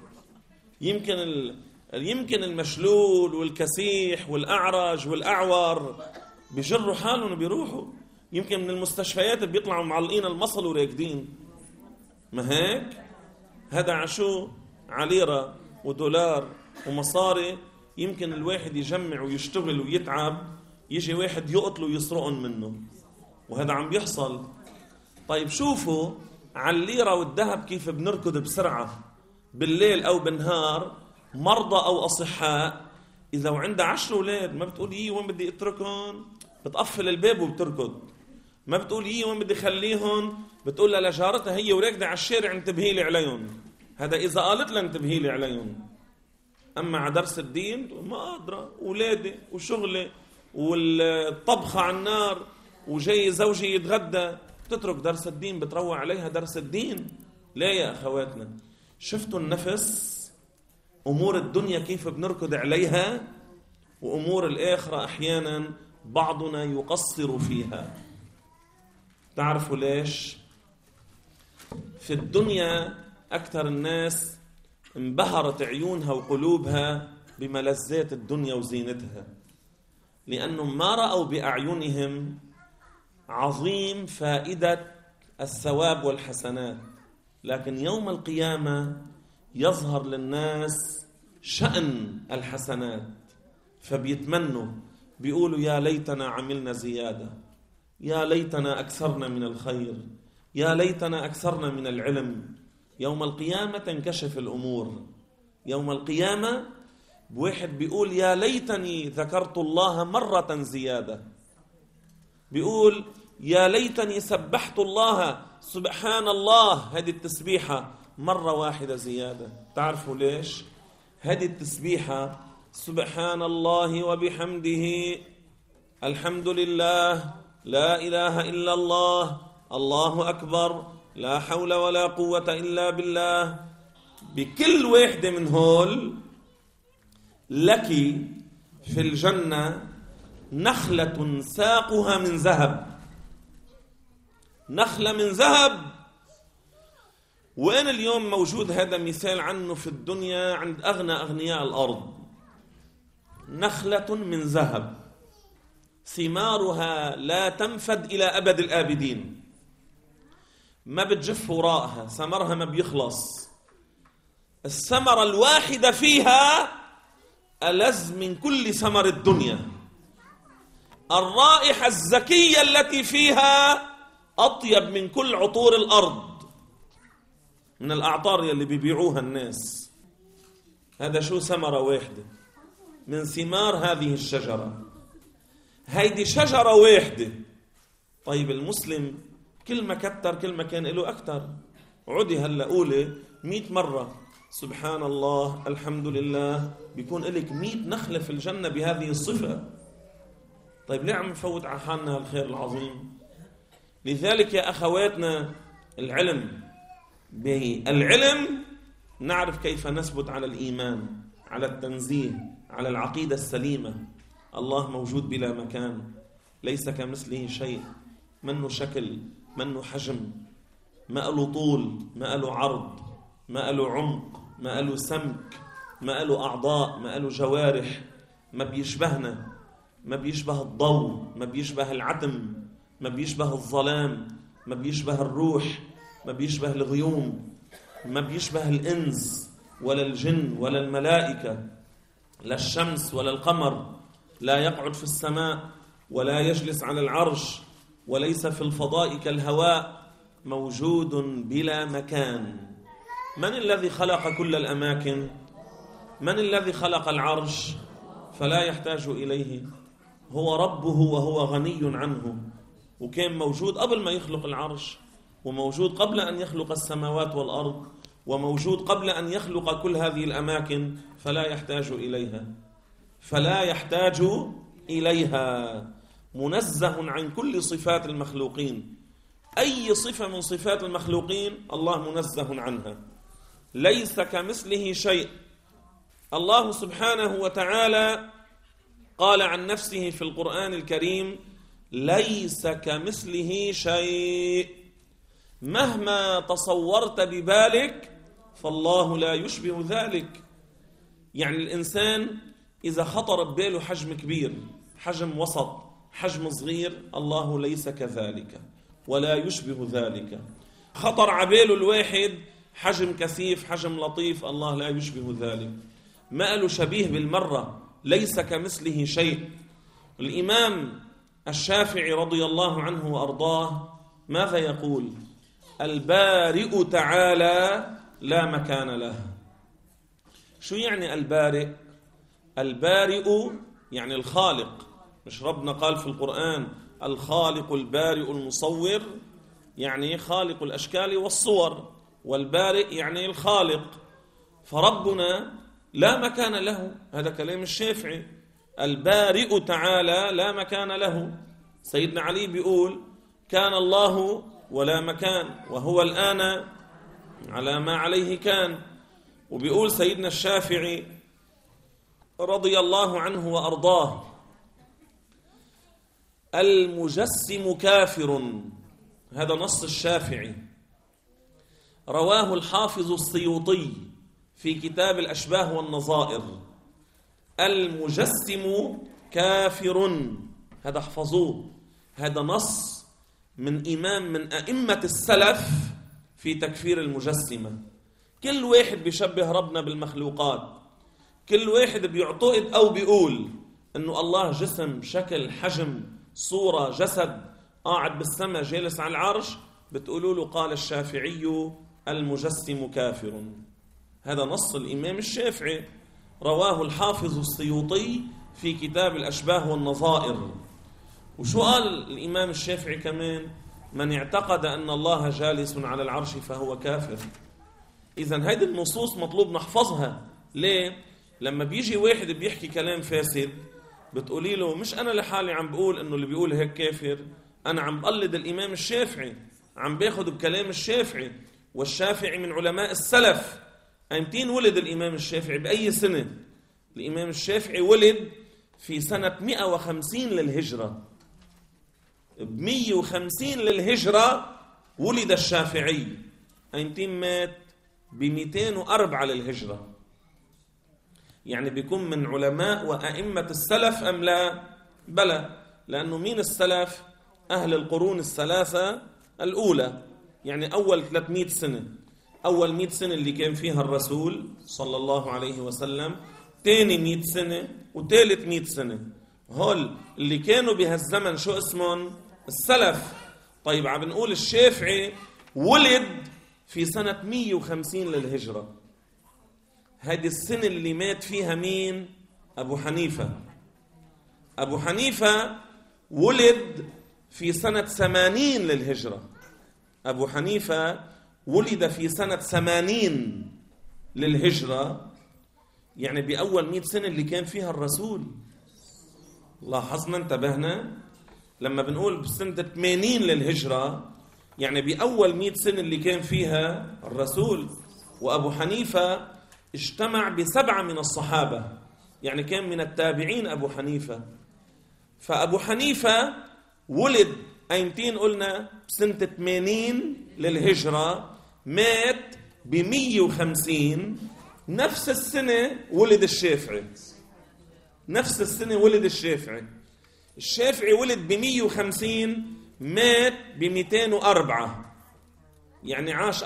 [SPEAKER 1] يمكن المشلول والكسيح والأعرج والأعور بيجروا حالهم وبيروحوا. يمكن من المستشفيات بيطلعوا معلقين المصل وراكدين. ما هيك؟ هذا عشو عليرة ودولار ومصاري. يمكن الواحد يجمع ويشتغل ويتعب، يجي واحد يقتله ويسرقن منه، وهذا عم بيحصل. طيب شوفوا على الليرة والذهب كيف بنركض بسرعة بالليل أو بالنهار، مرضى أو أصحاء. إذا وعندها 10 أولاد ما بتقول وين بدي أتركهم، بتقفل الباب وبتركض. ما بتقول وين بدي خليهم، بتقول لها لجارتها هي وراكدة على الشارع انتبهي لي عليهم. هذا إذا قالت لها انتبهي لي عليهم. أما على درس الدين ما قادرة، أولادي وشغلي والطبخة على النار وجاي زوجي يتغدى، بتترك درس الدين، بتروع عليها درس الدين. لا يا أخواتنا، شفتوا النفس؟ أمور الدنيا كيف بنركض عليها، وأمور الآخرة أحيانا بعضنا يقصر فيها. تعرفوا ليش؟ في الدنيا أكثر الناس انبهرت عيونها وقلوبها بملذات الدنيا وزينتها، لأنهم ما رأوا بأعينهم عظيم فائدة الثواب والحسنات. لكن يوم القيامة يظهر للناس شأن الحسنات، فبيتمنوا بيقولوا يا ليتنا عملنا زيادة، يا ليتنا أكثرنا من الخير، يا ليتنا أكثرنا من العلم. يوم القيامة تنكشف الأمور. يوم القيامة بواحد بيقول يا ليتني ذكرت الله مرة زيادة، بيقول يا ليتني سبحت الله سبحان الله، هذه التسبيحة مرة واحدة زيادة. تعرفوا ليش؟ هذه التسبيحة سبحان الله وبحمده الحمد لله لا إله إلا الله الله أكبر لا حول ولا قوة إلا بالله، بكل واحدة من هول لك في الجنة نخلة ساقها من ذهب. نخلة من ذهب. وين اليوم موجود هذا مثال عنه في الدنيا عند أغنى أغنياء الأرض. نخلة من ذهب ثمارها لا تنفد إلى أبد الآبدين، ما بتجف وراءها، ثمرها ما بيخلص. الثمرة الواحدة فيها ألذ من كل ثمر الدنيا. الرائحة الزكية التي فيها أطيب من كل عطور الأرض. من الأعطار يلي بيبيعوها الناس. هذا شو؟ ثمرة واحدة من ثمار هذه الشجرة. هيدي شجرة واحدة. طيب المسلم كل ما كتر كل ما كان له أكتر. عودي هلأ قولي 100 مرة سبحان الله الحمد لله، بيكون لك 100 نخلة في الجنة بهذه الصفة. طيب ليه عم نفوت على حالنا الخير العظيم؟ لذلك يا أخواتنا بالعلم نعرف كيف نثبت على الإيمان، على التنزيه، على العقيدة السليمة. الله موجود بلا مكان، ليس كمثله شيء، منه شكل، منه حجم، ما له طول، ما له عرض، ما له عمق، ما له سمك، ما له أعضاء، ما له جوارح، ما بيشبهنا، ما بيشبه الضوء، ما بيشبه العتم، ما بيشبه الظلام، ما بيشبه الروح، ما بيشبه الغيوم، ما بيشبه الإنس ولا الجن ولا الملائكة، لا الشمس ولا القمر، لا يقعد في السماء ولا يجلس على العرش، وليس في الفضاء كالهواء، موجود بلا مكان. من الذي خلق كل الأماكن؟ من الذي خلق العرش فلا يحتاج إليه؟ هو ربه وهو غني عنه، وكان موجود قبل ما يخلق العرش، وموجود قبل أن يخلق السماوات والأرض، وموجود قبل أن يخلق كل هذه الأماكن، فلا يحتاج إليها، فلا يحتاج إليها، منزه عن كل صفات المخلوقين. أي صفة من صفات المخلوقين الله منزه عنها، ليس كمثله شيء. الله سبحانه وتعالى قال عن نفسه في القرآن الكريم: ليس كمثله شيء. مهما تصورت ببالك فالله لا يشبه ذلك. يعني الإنسان إذا خطر بباله حجم كبير، حجم وسط، حجم صغير، الله ليس كذلك ولا يشبه ذلك. خطر عباله الواحد حجم كثيف، حجم لطيف، الله لا يشبه ذلك، ما له شبيه بالمرة، ليس كمثله شيء. الإمام الشافعي رضي الله عنه وأرضاه ماذا يقول؟ البارئ تعالى لا مكان له. شو يعني البارئ؟ البارئ يعني الخالق. مش ربنا قال في القرآن الخالق البارئ المصور؟ يعني خالق الأشكال والصور، والبارئ يعني الخالق. فربنا لا مكان له، هذا كلام الشافعي. البارئ تعالى لا مكان له. سيدنا علي بيقول كان الله ولا مكان، وهو الآن على ما عليه كان. وبيقول سيدنا الشافعي رضي الله عنه وأرضاه: المجسم كافر. هذا نص الشافعي، رواه الحافظ السيوطي في كتاب الأشباه والنظائر. المجسم كافر، هذا احفظوه، هذا نص من إمام من أئمة السلف في تكفير المجسمة. كل واحد بيشبه ربنا بالمخلوقات، كل واحد بيعتقد أو بيقول أنه الله جسم، شكل، حجم، صورة، جسد، قاعد بالسماء، جالس على العرش، بتقولوا له قال الشافعي المجسم كافر. هذا نص الإمام الشافعي، رواه الحافظ السيوطي في كتاب الأشباه والنظائر. وشو قال الإمام الشافعي كمان؟ من اعتقد أن الله جالس على العرش فهو كافر. إذن هذه النصوص مطلوب نحفظها. ليه؟ لما بيجي واحد بيحكي كلام فاسد بتقولي له مش أنا لحالي عم بقول أنه اللي بيقول هيك كافر، أنا عم بقلد الإمام الشافعي، عم باخد بكلام الشافعي، والشافعي من علماء السلف. أمتين ولد الإمام الشافعي؟ بأي سنة؟ الإمام الشافعي ولد في سنة 150 للهجرة. ب150 للهجرة ولد الشافعي. أمتين مات؟ ب204 للهجرة. يعني بيكون من علماء وأئمة السلف أم لا؟ بلى، لأنه مين السلف؟ أهل القرون الثلاثة الأولى، يعني أول 300 سنة. أول 100 سنة اللي كان فيها الرسول صلى الله عليه وسلم، تاني 100 سنة، وثالث 100 سنة. هول اللي كانوا بهالزمن شو اسمهم؟ السلف. طيب عم نقول الشافعي ولد في سنة 150 للهجرة. هذه السنة اللي مات فيها مين؟ أبو حنيفة. أبو حنيفة ولد في سنة 80 للهجرة. أبو حنيفة ولد في سنة 80 للهجرة، يعني بأول 100 سنة اللي كان فيها الرسول. لاحظنا، انتبهنا لما بنقول بسنة 80 للهجرة، يعني بأول 100 سنة اللي كان فيها الرسول. وأبو حنيفة اجتمع ب7 من الصحابة، يعني كان من التابعين أبو حنيفة. فأبو حنيفة ولد أيمتين؟ قلنا بسنة 80 للهجرة، مات ب150. نفس السنة ولد الشافعي. نفس السنة ولد الشافعي. الشافعي ولد ب150، مات ب204، يعني عاش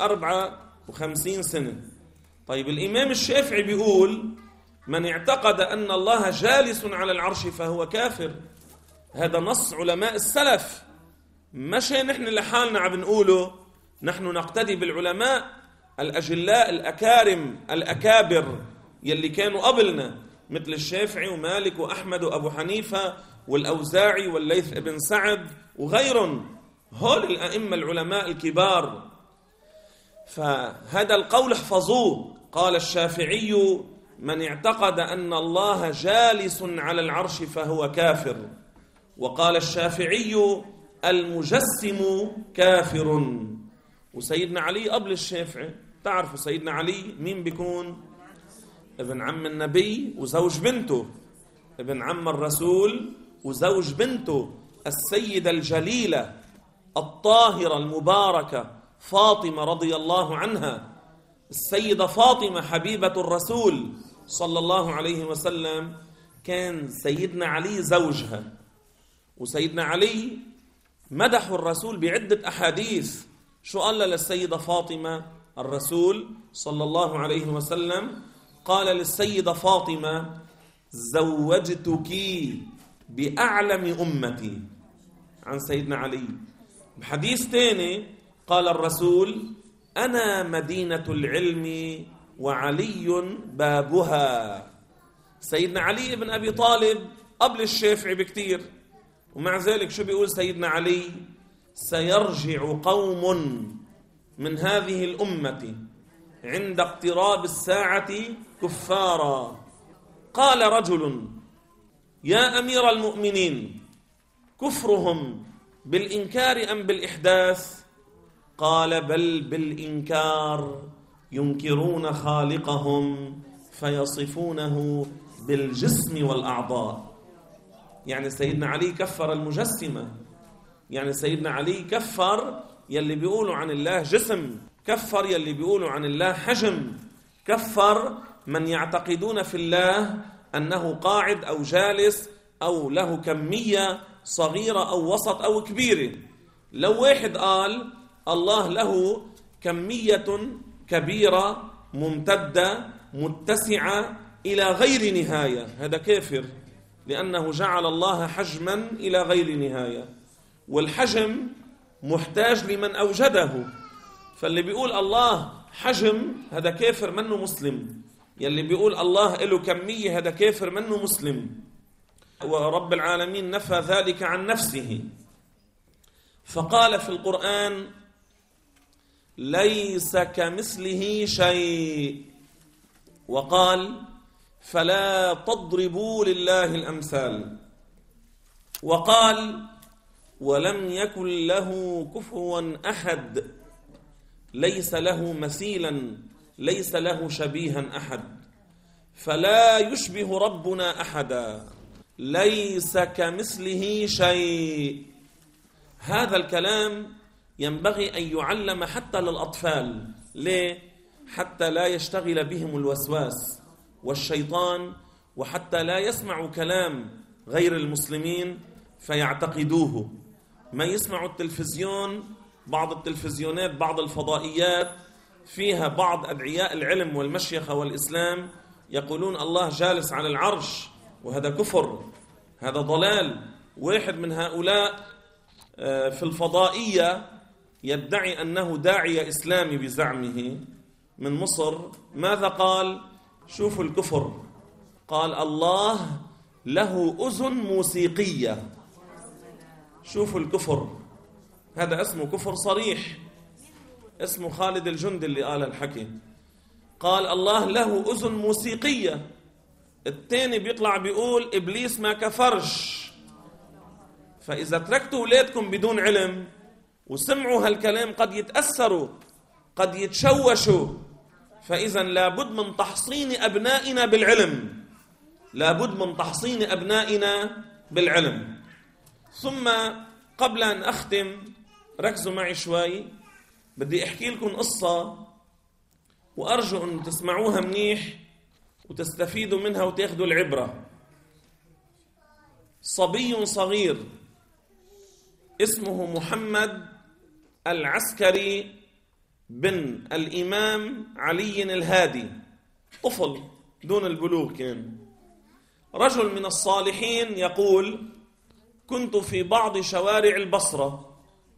[SPEAKER 1] 54 سنة. طيب الإمام الشافعي بيقول: من اعتقد أن الله جالس على العرش فهو كافر. هذا نص علماء السلف، مش نحن لحالنا عم نقوله. نحن نقتدي بالعلماء الأجلاء الأكارم الأكابر يلي كانوا قبلنا، مثل الشافعي ومالك وأحمد وأبو حنيفة والأوزاعي والليث بن سعد وغيرهم، هول الأئمة العلماء الكبار. فهذا القول احفظوه. قال الشافعي: من اعتقد أن الله جالس على العرش فهو كافر. وقال الشافعي: المجسم كافر. وسيدنا علي قبل الشافعي، تعرفوا سيدنا علي مين بيكون؟ ابن عم النبي وزوج بنته، ابن عم الرسول وزوج بنته السيدة الجليلة الطاهرة المباركة فاطمة رضي الله عنها. السيدة فاطمة حبيبة الرسول صلى الله عليه وسلم، كان سيدنا علي زوجها. وسيدنا علي مدحوا الرسول بعدة أحاديث. شو قال للسيدة فاطمة الرسول صلى الله عليه وسلم؟ قال للسيدة فاطمة: زوجتك بأعلم أمتي، عن سيدنا علي. بحديث تاني قال الرسول: أنا مدينة العلم وعلي بابها. سيدنا علي بن أبي طالب قبل الشافعي بكتير، ومع ذلك شو بيقول سيدنا علي؟ سيرجع قوم من هذه الأمة عند اقتراب الساعة كفارا. قال رجل: يا أمير المؤمنين، كفرهم بالإنكار أم بالإحداث؟ قال: بل بالإنكار، ينكرون خالقهم فيصفونه بالجسم والأعضاء. يعني سيدنا علي كفر المجسمة، يعني سيدنا علي كفر يلي بيقولوا عن الله جسم، كفر يلي بيقولوا عن الله حجم، كفر من يعتقدون في الله أنه قاعد أو جالس أو له كمية صغيرة أو وسط أو كبيرة. لو واحد قال الله له كمية كبيرة ممتدة متسعة إلى غير نهاية، هذا كافر، لأنه جعل الله حجما إلى غير نهاية، والحجم محتاج لمن أوجده. فاللي بيقول الله حجم هذا كافر منه مسلم، يلي بيقول الله له كمية هذا كافر منه مسلم. ورب العالمين نفى ذلك عن نفسه، فقال في القرآن: ليس كمثله شيء. وقال: فلا تضربوا لله الأمثال. وقال: ولم يكن له كفوا أحد، ليس له مثيلا، ليس له شبيها أحد. فلا يشبه ربنا أحدا، ليس كمثله شيء. هذا الكلام ينبغي أن يعلم حتى للأطفال. ليه؟ حتى لا يشتغل بهم الوسواس والشيطان، وحتى لا يسمعوا كلام غير المسلمين فيعتقدوه. ما يسمعوا التلفزيون، بعض التلفزيونات، بعض الفضائيات فيها بعض أدعياء العلم والمشيخة والإسلام يقولون الله جالس على العرش، وهذا كفر، هذا ضلال. واحد من هؤلاء في الفضائية يدعي أنه داعية إسلامي بزعمه من مصر، ماذا قال؟ شوفوا الكفر، قال الله له أذن موسيقية. شوفوا الكفر، هذا اسمه كفر صريح، اسمه خالد الجندي اللي قال الحكي، قال الله له أذن موسيقية. الثاني بيطلع بيقول إبليس ما كفرش. فإذا تركتوا أولادكم بدون علم وسمعوا هالكلام قد يتأثروا، قد يتشوشوا. فإذا لابد من تحصين أبنائنا بالعلم، لابد من تحصين أبنائنا بالعلم. ثم قبل أن أختم ركزوا معي شوي، بدي أحكي لكم قصة وأرجو أن تسمعوها منيح وتستفيدوا منها وتاخذوا العبرة. صبي صغير اسمه محمد العسكري بن الإمام علي الهادي، طفل دون البلوغ كان، رجل من الصالحين، يقول: كنت في بعض شوارع البصرة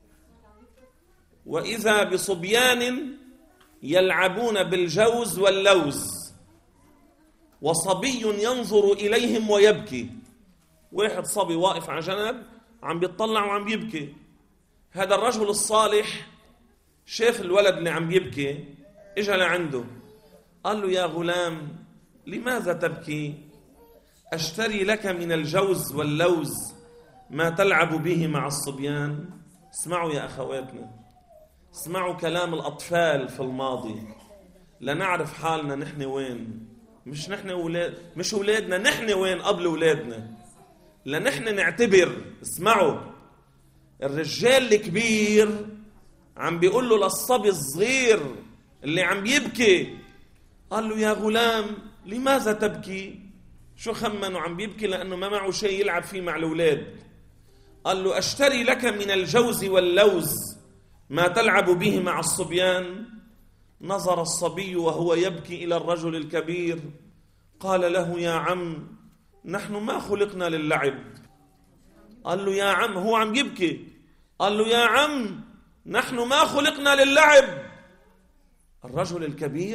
[SPEAKER 1] وإذا بصبيان يلعبون بالجوز واللوز، وصبي ينظر إليهم ويبكي. واحد صبي واقف على جنب عم بيطلع وعم بيبكي. هذا الرجل الصالح شاف الولد اللي عم بيبكي، اجى لعنده قال له: يا غلام لماذا تبكي؟ أشتري لك من الجوز واللوز ما تلعب به مع الصبيان. اسمعوا يا أخواتنا، اسمعوا كلام الأطفال في الماضي لنعرف حالنا نحن وين. مش نحن مش أولادنا، نحن وين قبل أولادنا، لنحن نعتبر. اسمعوا، الرجال الكبير عم بيقول له للصبي الصغير اللي عم بيبكي، قال له: يا غلام لماذا تبكي؟ شو خمنه عم بيبكي؟ لأنه ما معه شيء يلعب فيه مع الأولاد. قال له: أشتري لك من الجوز واللوز ما تلعب به مع الصبيان. نظر الصبي وهو يبكي إلى الرجل الكبير، قال له: يا عم نحن ما خلقنا للعب. قال له: يا عم، هو عم يبكي، قال له: يا عم نحن ما خلقنا للعب. الرجل الكبير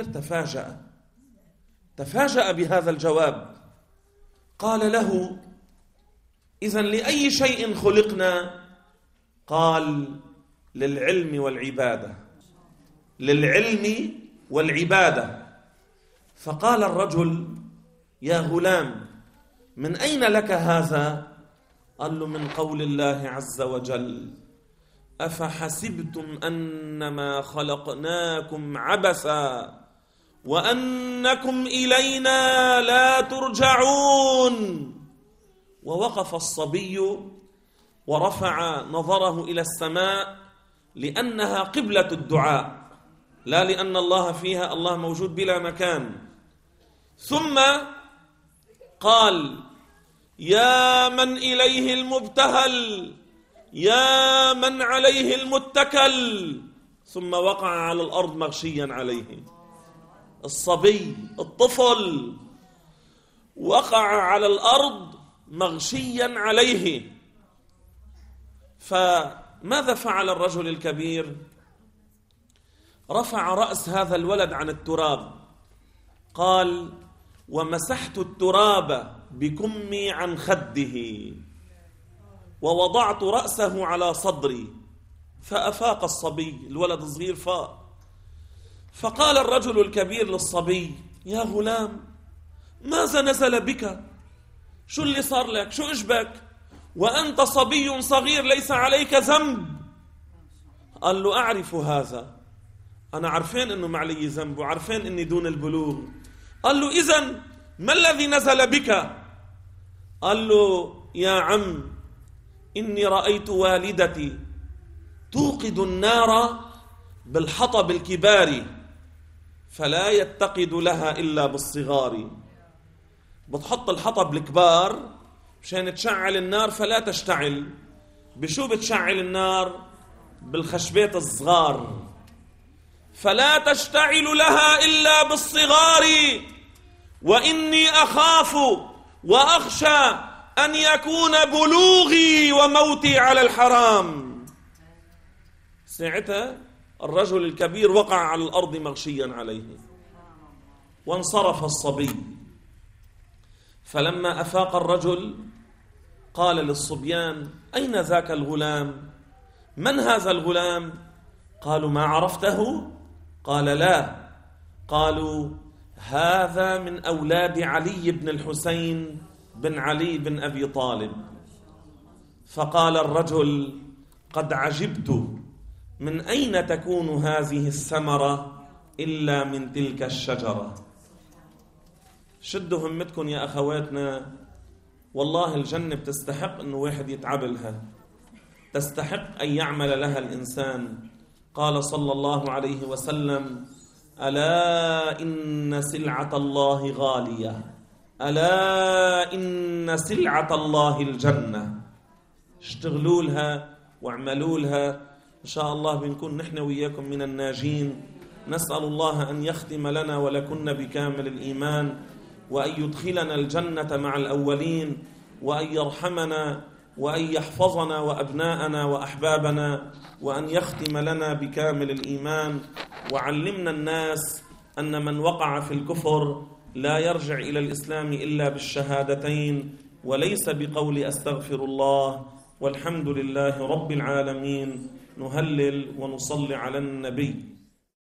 [SPEAKER 1] تفاجأ بهذا الجواب. قال له: إذن لأي شيء خلقنا؟ قال: للعلم والعبادة، للعلم والعبادة. فقال الرجل: يا غلام من أين لك هذا؟ قال له: من قول الله عز وجل: أفحسبتم أنما خلقناكم عبثا وأنكم إلينا لا ترجعون. ووقف الصبي ورفع نظره إلى السماء لأنها قبلة الدعاء، لا لأن الله فيها، الله موجود بلا مكان. ثم قال: يا من إليه المبتهل، يا من عليه المتكل. ثم وقع على الأرض مغشيا عليه. الصبي الطفل وقع على الأرض مغشيا عليه. فماذا فعل الرجل الكبير؟ رفع رأس هذا الولد عن التراب، قال: ومسحت التراب بكمي عن خده ووضعت رأسه على صدري. فأفاق الصبي، الولد الصغير فاق. فقال الرجل الكبير للصبي: يا غلام ماذا نزل بك؟ شو اللي صار لك؟ شو إجبك؟ وأنت صبي صغير ليس عليك ذنب. قال له: أعرف هذا، أنا عارفين أنه ما علي ذنب وعارفين أني دون البلوغ. قال له: إذن ما الذي نزل بك؟ قال له: يا عم إني رأيت والدتي توقد النار بالحطب الكبار فلا يتقد لها إلا بالصغار. بتحط الحطب الكبار مشان تشعل النار فلا تشتعل. بشو بتشعل النار؟ بالخشبات الصغار. فلا تشتعل لها إلا بالصغار، وإني أخاف وأخشى أن يكون بلوغي وموتي على الحرام. ساعتها الرجل الكبير وقع على الأرض مغشيا عليه، وانصرف الصبي. فلما أفاق الرجل قال للصبيان: أين ذاك الغلام؟ من هذا الغلام؟ قالوا: ما عرفته؟ قال: لا. قالوا: هذا من أولاد علي بن الحسين بن علي بن أبي طالب. فقال الرجل: قد عجبت، من أين تكون هذه الثمرة إلا من تلك الشجرة؟ شدوا همتكم يا أخواتنا، والله الجنة بتستحق أنه واحد يتعبلها، تستحق أن يعمل لها الإنسان. قال صلى الله عليه وسلم: ألا إن سلعة الله غالية، ألا إن سلعة الله الجنة. اشتغلوا لها واعملوا لها، إن شاء الله بنكون نحن وياكم من الناجين. نسأل الله أن يختم لنا ولكن بكامل الإيمان، وأن يدخلنا الجنة مع الأولين، وأن يرحمنا، وأن يحفظنا وأبناءنا وأحبابنا، وأن يختم لنا بكامل الإيمان. وعلمنا الناس أن من وقع في الكفر لا يرجع إلى الإسلام إلا بالشهادتين، وليس بقول أستغفر الله. والحمد لله رب العالمين. نهلل ونصلي على النبي.